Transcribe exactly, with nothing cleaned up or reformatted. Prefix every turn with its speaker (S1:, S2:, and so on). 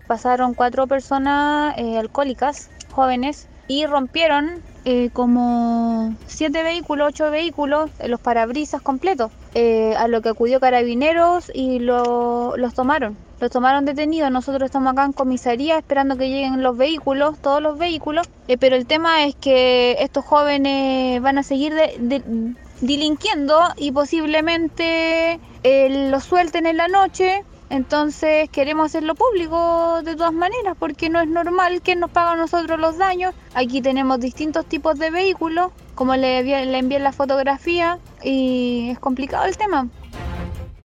S1: pasaron cuatro personas eh, alcohólicas, jóvenes, y rompieron eh, como siete vehículos, ocho vehículos, eh, los parabrisas completos, eh, a lo que acudió Carabineros y lo, los tomaron. Los tomaron detenidos. Nosotros estamos acá en comisaría esperando que lleguen los vehículos, todos los vehículos, eh, pero el tema es que estos jóvenes van a seguir de, de, delinquiendo y posiblemente eh, los suelten en la noche. Entonces queremos hacerlo público de todas maneras porque no es normal que nos paga a nosotros los daños. Aquí tenemos distintos tipos de vehículos, como le, le envié la fotografía, y es complicado el tema.